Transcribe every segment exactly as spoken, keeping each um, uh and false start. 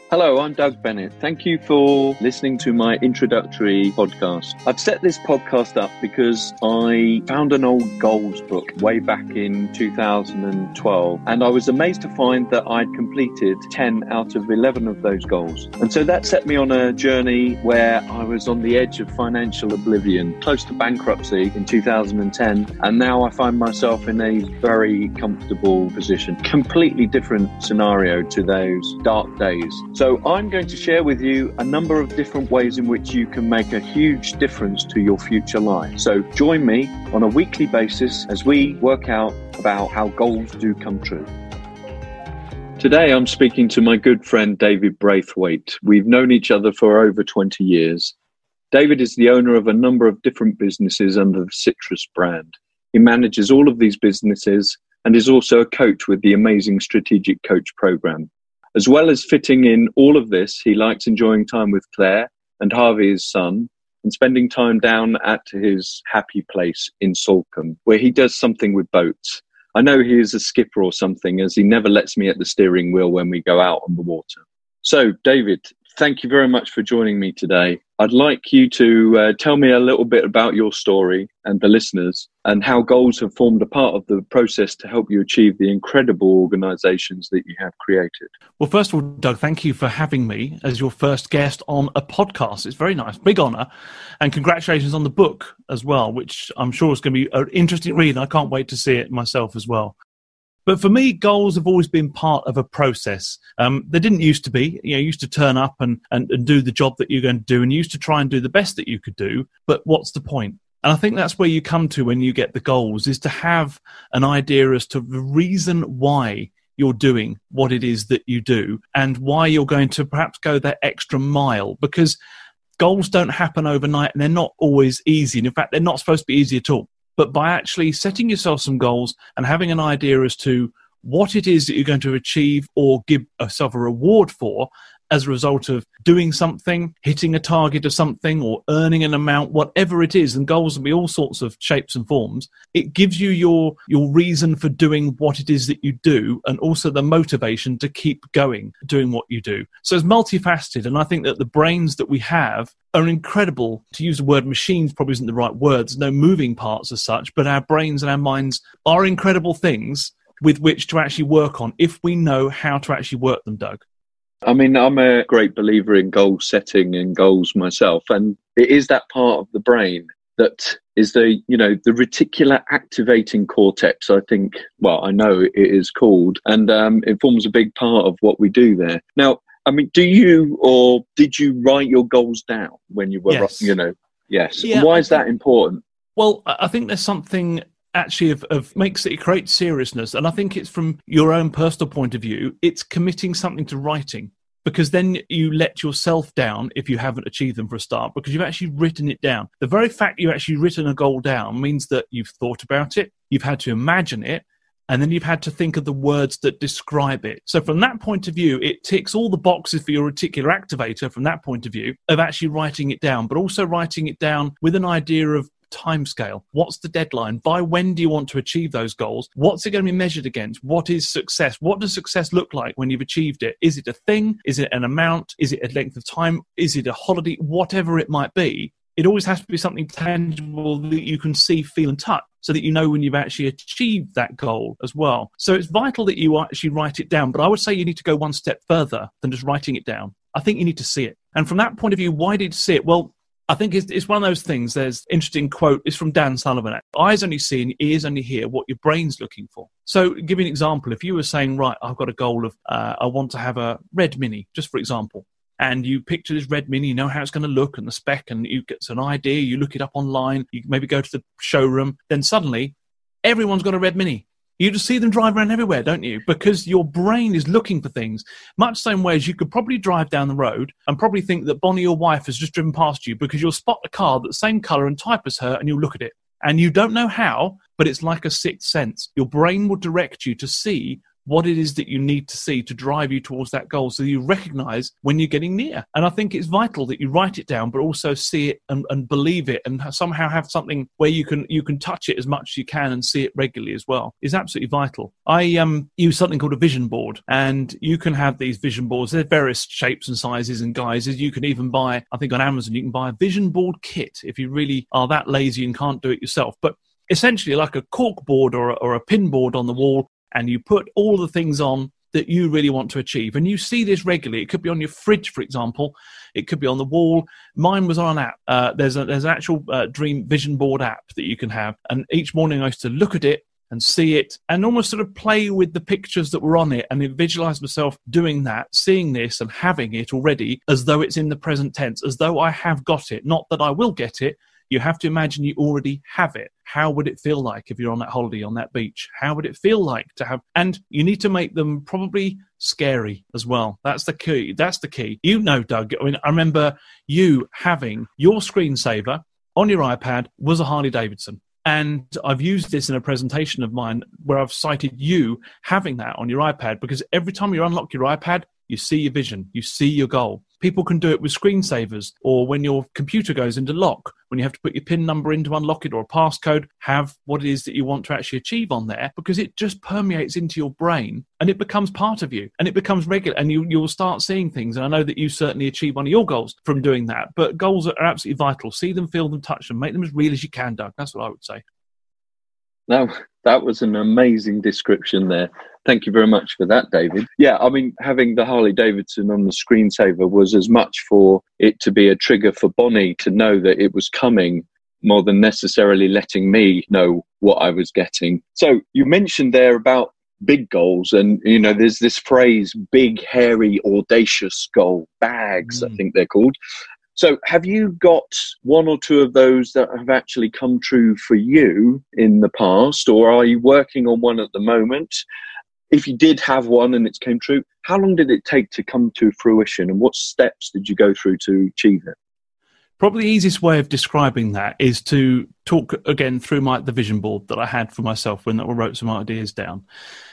Hello, I'm Doug Bennett. Thank you for listening to my introductory podcast. I've set this podcast up because I found an old goals book way back in two thousand twelve, and I was amazed to find that I'd completed ten out of eleven of those goals. And so that set me on a journey where I was on the edge of financial oblivion, close to bankruptcy in two thousand ten, and now I find myself in a very comfortable position. Completely different scenario to those dark days. So I'm going to share with you a number of different ways in which you can make a huge difference to your future life. So join me on a weekly basis as we work out about how goals do come true. Today I'm speaking to my good friend David Braithwaite. We've known each other for over twenty years. David is the owner of a number of different businesses under the Citrus brand. He manages all of these businesses and is also a coach with the amazing Strategic Coach program. As well as fitting in all of this, he likes enjoying time with Claire and Harvey, his son, and spending time down at his happy place in Salcombe, where he does something with boats. I know he is a skipper or something, as he never lets me at the steering wheel when we go out on the water. So, David, thank you very much for joining me today. I'd like you to uh, tell me a little bit about your story and the listeners, and how goals have formed a part of the process to help you achieve the incredible organisations that you have created. Well, first of all, Doug, thank you for having me as your first guest on a podcast. It's very nice, big honour, and congratulations on the book as well, which I'm sure is going to be an interesting read, and I can't wait to see it myself as well. But for me, goals have always been part of a process. Um, they didn't used to be. You know, you used to turn up and, and, and do the job that you're going to do, and you used to try and do the best that you could do. But what's the point? And I think that's where you come to when you get the goals, is to have an idea as to the reason why you're doing what it is that you do and why you're going to perhaps go that extra mile. Because goals don't happen overnight, and they're not always easy. And in fact, they're not supposed to be easy at all. But by actually setting yourself some goals and having an idea as to what it is that you're going to achieve or give yourself a reward for as a result of doing something, hitting a target of something, or earning an amount, whatever it is, and goals will be all sorts of shapes and forms, it gives you your your reason for doing what it is that you do, and also the motivation to keep going, doing what you do. So it's multifaceted, and I think that the brains that we have are incredible. To use the word machines probably isn't the right word, there's no moving parts as such, but our brains and our minds are incredible things with which to actually work on if we know how to actually work them, Doug. I mean, I'm a great believer in goal setting and goals myself, and it is that part of the brain that is the, you know, the reticular activating cortex, I think, well, I know it is called, and um, it forms a big part of what we do there. Now, I mean, do you, or did you write your goals down when you were, yes. you know, yes. Yeah, Why is that important? Well, I think there's something actually of, of makes it create seriousness, and I think it's from your own personal point of view, it's committing something to writing, because then you let yourself down if you haven't achieved them for a start, because you've actually written it down. The very fact you've actually written a goal down means that you've thought about it, you've had to imagine it, and then you've had to think of the words that describe it. So from that point of view, it ticks all the boxes for your reticular activator from that point of view of actually writing it down, but also writing it down with an idea of timescale. What's the deadline? By when do you want to achieve those goals? What's it going to be measured against? What is success? What does success look like when you've achieved it? Is it a thing? Is it an amount? Is it a length of time? Is it a holiday? Whatever it might be, it always has to be something tangible that you can see, feel and touch, so that you know when you've actually achieved that goal as well. So it's vital that you actually write it down, but I would say you need to go one step further than just writing it down. I think you need to see it. And from that point of view, why did you see it? Well, I think it's, it's one of those things. There's an interesting quote. It's from Dan Sullivan. Eyes only see and ears only hear what your brain's looking for. So give you an example. If you were saying, right, I've got a goal of, uh, I want to have a red Mini, just for example, and you picture this red Mini, you know how it's going to look and the spec, and you get an idea, you look it up online, you maybe go to the showroom, then suddenly everyone's got a red Mini. You just see them drive around everywhere, don't you? Because your brain is looking for things. Much the same way as you could probably drive down the road and probably think that Bonnie, your wife, has just driven past you, because you'll spot a car that's the same colour and type as her, and you'll look at it. And you don't know how, but it's like a sixth sense. Your brain will direct you to see what it is that you need to see to drive you towards that goal, so you recognize when you're getting near. And I think it's vital that you write it down, but also see it and, and believe it, and somehow have something where you can you can touch it as much as you can and see it regularly as well. Is absolutely vital. I um, use something called a vision board, and you can have these vision boards. They're various shapes and sizes and guises. You can even buy, I think on Amazon, you can buy a vision board kit if you really are that lazy and can't do it yourself. But essentially like a cork board or a, or a pin board on the wall, and you put all the things on that you really want to achieve. And you see this regularly. It could be on your fridge, for example. It could be on the wall. Mine was on an app. Uh, there's, a, there's an actual uh, Dream Vision Board app that you can have. And each morning I used to look at it and see it and almost sort of play with the pictures that were on it, and visualize myself doing that, seeing this and having it already as though it's in the present tense, as though I have got it. Not that I will get it. You have to imagine you already have it. How would it feel like if you're on that holiday on that beach? How would it feel like to have... And you need to make them probably scary as well. That's the key. That's the key. You know, Doug, I mean, I remember you having your screensaver on your iPad was a Harley Davidson. And I've used this in a presentation of mine where I've cited you having that on your iPad, because every time you unlock your iPad, you see your vision, you see your goal. People can do it with screensavers, or when your computer goes into lock, when you have to put your PIN number in to unlock it, or a passcode, have what it is that you want to actually achieve on there, because it just permeates into your brain and it becomes part of you and it becomes regular, and you, you'll start seeing things. And I know that you certainly achieve one of your goals from doing that, but goals are absolutely vital. See them, feel them, touch them, make them as real as you can, Doug. That's what I would say. No, that was an amazing description there. Thank you very much for that, David. Yeah, I mean, having the Harley Davidson on the screensaver was as much for it to be a trigger for Bonnie to know that it was coming, more than necessarily letting me know what I was getting. So you mentioned there about big goals, and, you know, there's this phrase, big, hairy, audacious goal, bags, mm. I think they're called. So have you got one or two of those that have actually come true for you in the past, or are you working on one at the moment? If you did have one and it came true, how long did it take to come to fruition, and what steps did you go through to achieve it? Probably the easiest way of describing that is to talk again through my the vision board that I had for myself when I wrote some ideas down.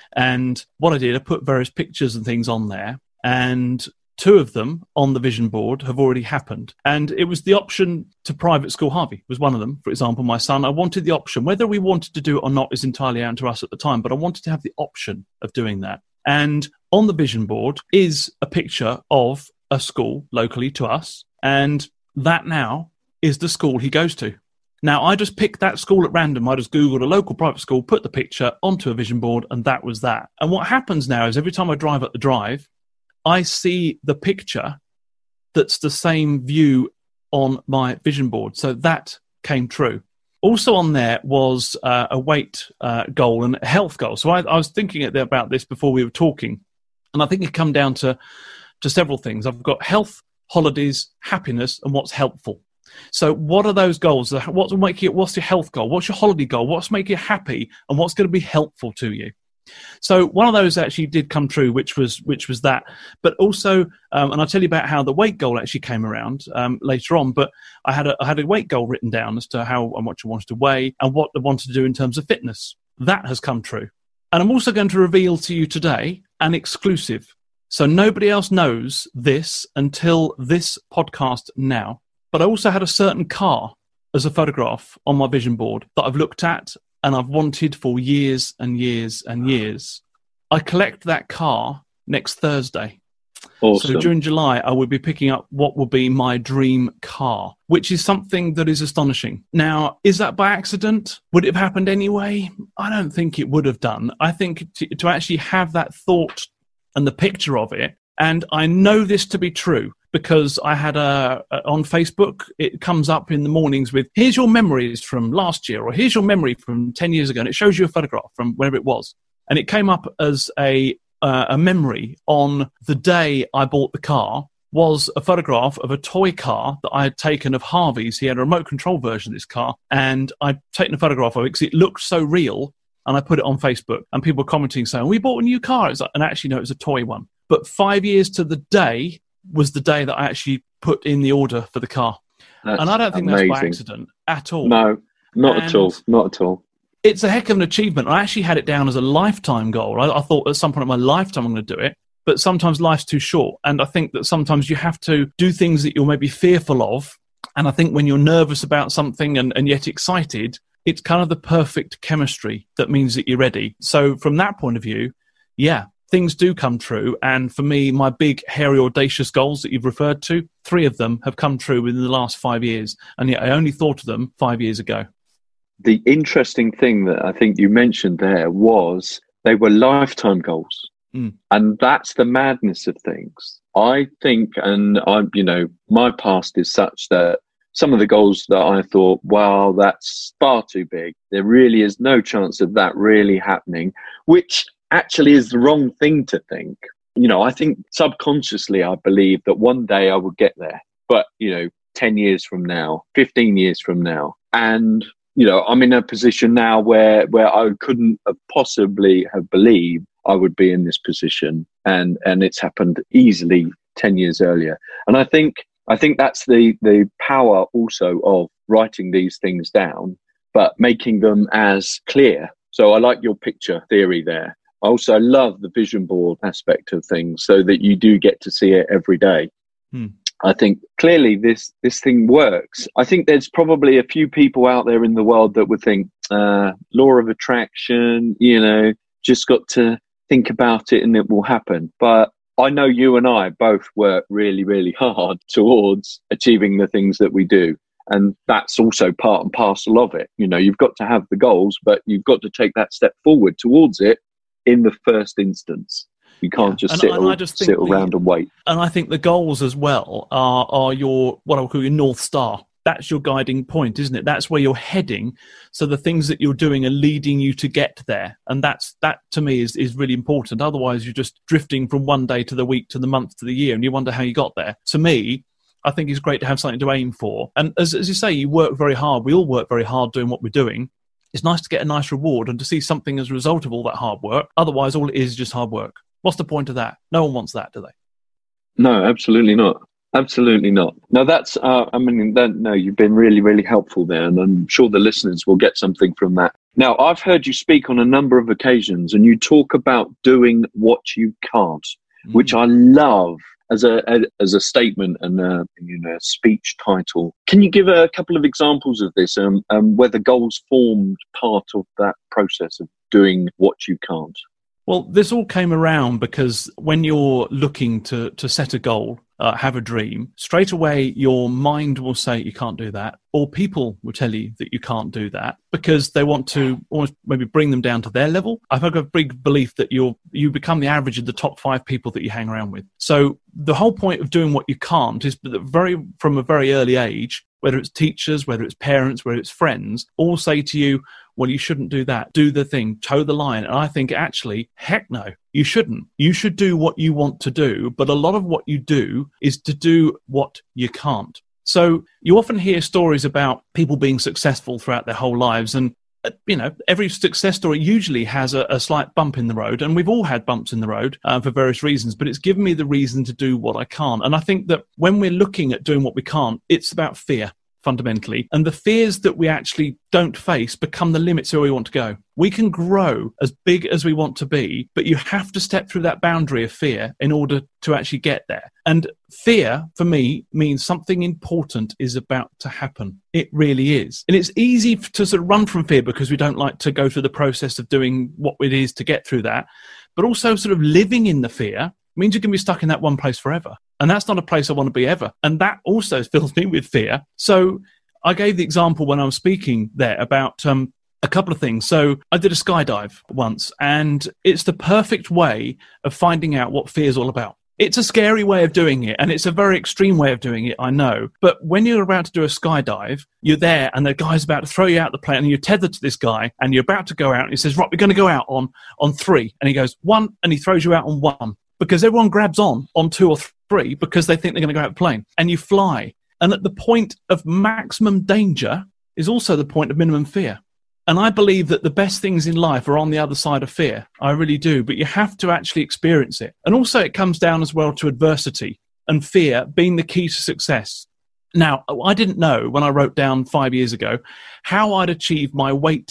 And what I did, I put various pictures and things on there, and two of them on the vision board have already happened. And it was the option to private school Harvey was one of them. For example, my son, I wanted the option. Whether we wanted to do it or not is entirely down to us at the time, but I wanted to have the option of doing that. And on the vision board is a picture of a school locally to us, and that now is the school he goes to. Now, I just picked that school at random. I just Googled a local private school, put the picture onto a vision board, and that was that. And what happens now is every time I drive up the drive, I see the picture that's the same view on my vision board. So that came true. Also on there was uh, a weight uh, goal and a health goal. So I, I was thinking about this before we were talking, and I think it come down to, to several things. I've got health, holidays, happiness, and what's helpful. So what are those goals? What's making it, what's your health goal? What's your holiday goal? What's making you happy? And what's going to be helpful to you? So one of those actually did come true, which was which was that. But also, um, and I'll tell you about how the weight goal actually came around um, later on. But I had a I had a weight goal written down as to how and what I wanted to weigh and what I wanted to do in terms of fitness. That has come true. And I'm also going to reveal to you today an exclusive. So nobody else knows this until this podcast now. But I also had a certain car as a photograph on my vision board that I've looked at and I've wanted for years and years and years. I collect that car next Thursday. Awesome. So during July, I will be picking up what will be my dream car, which is something that is astonishing. Now, is that by accident? Would it have happened anyway? I don't think it would have done. I think to, to actually have that thought and the picture of it, and I know this to be true, because I had a, a on Facebook, it comes up in the mornings with, here's your memories from last year, or here's your memory from ten years ago, and it shows you a photograph from wherever it was. And it came up as a uh, a memory on the day I bought the car, was a photograph of a toy car that I had taken of Harvey's. He had a remote control version of this car, and I'd taken a photograph of it because it looked so real, and I put it on Facebook, and people were commenting saying, we bought a new car. It's like, and actually, no, it was a toy one. But five years to the day was the day that I actually put in the order for the car. That's and I don't think amazing. That's by accident at all. No, not and, at all. Not at all. it's a heck of an achievement. I actually had it down as a lifetime goal. I, I thought at some point in my lifetime I'm going to do it, but sometimes life's too short. And I think that sometimes you have to do things that you're maybe fearful of. And I think when you're nervous about something and, and yet excited, it's kind of the perfect chemistry that means that you're ready. So from that point of view, yeah, things do come true. And for me, my big, hairy, audacious goals that you've referred to, three of them have come true within the last five years. And yet I only thought of them five years ago. The interesting thing that I think you mentioned there was they were lifetime goals. Mm. And that's the madness of things. I think, and I'm, you know, my past is such that some of the goals that I thought, wow, that's far too big. There really is no chance of that really happening, which actually is the wrong thing to think. You know, I think subconsciously I believe that one day I would get there, but, you know, ten years from now, fifteen years from now. And, you know, I'm in a position now where, where I couldn't have possibly have believed I would be in this position. And, and it's happened easily ten years earlier. And I think, I think that's the, the power also of writing these things down, but making them as clear. So I like your picture theory there. I also love the vision board aspect of things so that you do get to see it every day. Hmm. I think clearly this, this thing works. I think there's probably a few people out there in the world that would think, uh, law of attraction, you know, just got to think about it and it will happen. But I know you and I both work really, really hard towards achieving the things that we do. And that's also part and parcel of it. You know, you've got to have the goals, but you've got to take that step forward towards it in the first instance. You can't yeah. just, and, sit, and or, just sit around the, and wait. And I think the goals as well are, are your, what I would call your North Star. That's your guiding point, isn't it? That's where you're heading. So the things that you're doing are leading you to get there. And that's that to me is, is really important. Otherwise, you're just drifting from one day to the week to the month to the year, and you wonder how you got there. To me, I think it's great to have something to aim for. And as, as you say, you work very hard. We all work very hard doing what we're doing. It's nice to get a nice reward and to see something as a result of all that hard work. Otherwise, all it is is just hard work. What's the point of that? No one wants that, do they? No, absolutely not. Absolutely not. No, that's, uh, I mean, that, no, you've been really, really helpful there, and I'm sure the listeners will get something from that. Now, I've heard you speak on a number of occasions, and you talk about doing what you can't, mm. which I love as a, a as a statement and a, you know, speech title. Can you give a couple of examples of this, um, um, where the goals formed part of that process of doing what you can't? Well, this all came around because when you're looking to, to set a goal, uh, have a dream, straight away your mind will say you can't do that, or people will tell you that you can't do that because they want to almost maybe bring them down to their level. I've got a big belief that you're you become the average of the top five people that you hang around with. So the whole point of doing what you can't is that very from a very early age, whether it's teachers, whether it's parents, whether it's friends, all say to you, well, you shouldn't do that. Do the thing, toe the line. And I think actually, heck no, you shouldn't. You should do what you want to do. But a lot of what you do is to do what you can't. So you often hear stories about people being successful throughout their whole lives. And, uh, you know, every success story usually has a, a slight bump in the road. And we've all had bumps in the road uh, for various reasons. But it's given me the reason to do what I can't. And I think that when we're looking at doing what we can't, it's about fear. Fundamentally. And the fears that we actually don't face become the limits of where we want to go. We can grow as big as we want to be, but you have to step through that boundary of fear in order to actually get there. And fear, for me, means something important is about to happen. It really is. And it's easy to sort of run from fear because we don't like to go through the process of doing what it is to get through that. But also sort of living in the fear means you can be stuck in that one place forever. And that's not a place I want to be ever. And that also fills me with fear. So I gave the example when I was speaking there about um, a couple of things. So I did a skydive once, and it's the perfect way of finding out what fear is all about. It's a scary way of doing it, and it's a very extreme way of doing it, I know. But when you're about to do a skydive, you're there, and the guy's about to throw you out the plane, and you're tethered to this guy, and you're about to go out, and he says, right, we're going to go out on, on three. And he goes, one, and he throws you out on one. Because everyone grabs on on two or three because they think they're going to go out of the plane. And you fly. And at the point of maximum danger is also the point of minimum fear. And I believe that the best things in life are on the other side of fear. I really do. But you have to actually experience it. And also it comes down as well to adversity and fear being the key to success. Now, I didn't know when I wrote down five years ago how I'd achieve my weight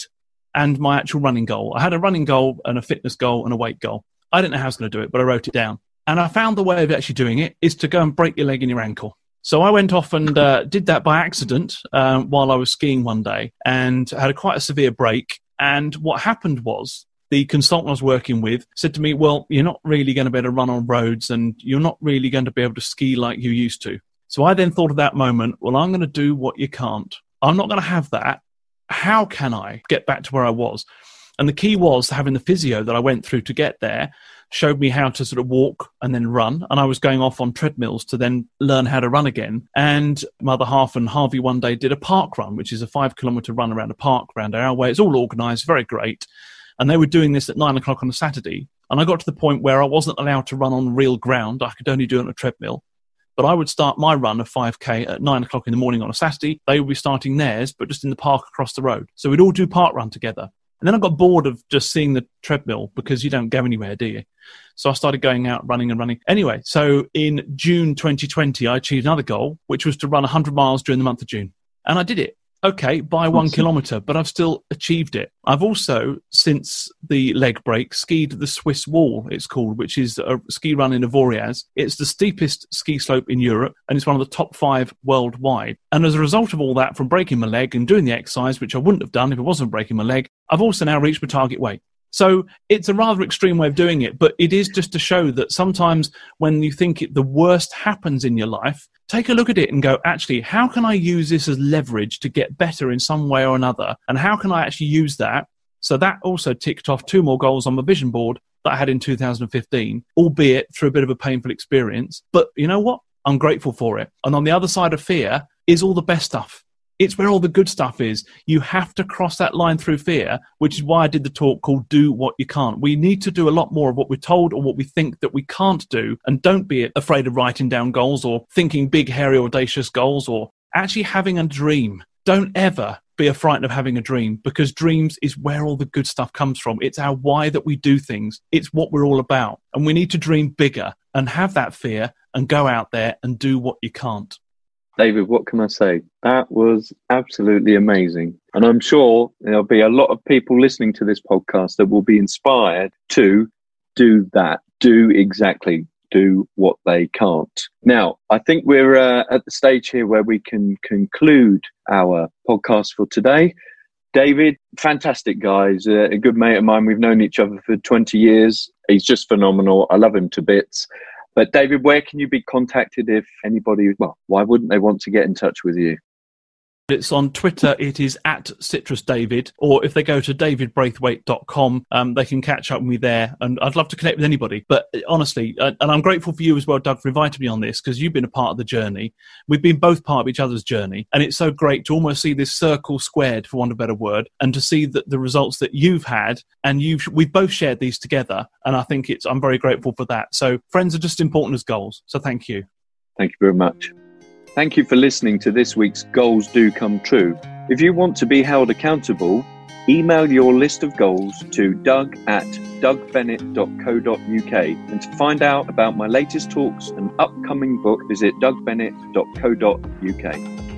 and my actual running goal. I had a running goal and a fitness goal and a weight goal. I didn't know how I was going to do it, but I wrote it down. And I found the way of actually doing it is to go and break your leg and your ankle. So I went off and uh, did that by accident um, while I was skiing one day and had a quite a severe break. And what happened was the consultant I was working with said to me, well, you're not really going to be able to run on roads and you're not really going to be able to ski like you used to. So I then thought at that moment, well, I'm going to do what you can't. I'm not going to have that. How can I get back to where I was? And the key was having the physio that I went through to get there showed me how to sort of walk and then run. And I was going off on treadmills to then learn how to run again. And my other half and Harvey one day did a park run, which is a five kilometre run around a park around our way. It's all organised, very great. And they were doing this at nine o'clock on a Saturday. And I got to the point where I wasn't allowed to run on real ground. I could only do it on a treadmill. But I would start my run of five K at nine o'clock in the morning on a Saturday. They would be starting theirs, but just in the park across the road. So we'd all do park run together. And then I got bored of just seeing the treadmill because you don't go anywhere, do you? So I started going out running and running. Anyway, so in June twenty twenty, I achieved another goal, which was to run one hundred miles during the month of June. And I did it. Okay, by one awesome. kilometre, but I've still achieved it. I've also, since the leg break, skied the Swiss Wall, it's called, which is a ski run in Avoriaz. It's the steepest ski slope in Europe, and it's one of the top five worldwide. And as a result of all that, from breaking my leg and doing the exercise, which I wouldn't have done if it wasn't breaking my leg, I've also now reached my target weight. So it's a rather extreme way of doing it, but it is just to show that sometimes when you think it, the worst happens in your life, take a look at it and go, actually, how can I use this as leverage to get better in some way or another? And how can I actually use that? So that also ticked off two more goals on my vision board that I had in two thousand fifteen, albeit through a bit of a painful experience. But you know what? I'm grateful for it. And on the other side of fear is all the best stuff. It's where all the good stuff is. You have to cross that line through fear, which is why I did the talk called Do What You Can't. We need to do a lot more of what we're told or what we think that we can't do. And don't be afraid of writing down goals or thinking big, hairy, audacious goals or actually having a dream. Don't ever be frightened of having a dream, because dreams is where all the good stuff comes from. It's our why that we do things. It's what we're all about. And we need to dream bigger and have that fear and go out there and do what you can't. David, what can I say? That was absolutely amazing. And I'm sure there'll be a lot of people listening to this podcast that will be inspired to do that, do exactly, do what they can't. Now, I think we're uh, at the stage here where we can conclude our podcast for today. David, fantastic guys, uh, a good mate of mine. We've known each other for twenty years. He's just phenomenal. I love him to bits. But David, where can you be contacted if anybody, well, why wouldn't they want to get in touch with you? It's on Twitter, it is at Citrus David, or if they go to david braithwaite dot com, um, they can catch up with me there. And I'd love to connect with anybody. But honestly, uh, and I'm grateful for you as well, Doug, for inviting me on this, because you've been a part of the journey. We've been both part of each other's journey. And it's so great to almost see this circle squared, for want of a better word, and to see that the results that you've had, and you've, we've both shared these together. And I think it's, I'm very grateful for that. So friends are just important as goals. So thank you. Thank you very much. Thank you for listening to this week's Goals Do Come True. If you want to be held accountable, email your list of goals to doug at doug bennett dot co dot uk. And to find out about my latest talks and upcoming book, visit doug bennett dot co dot uk.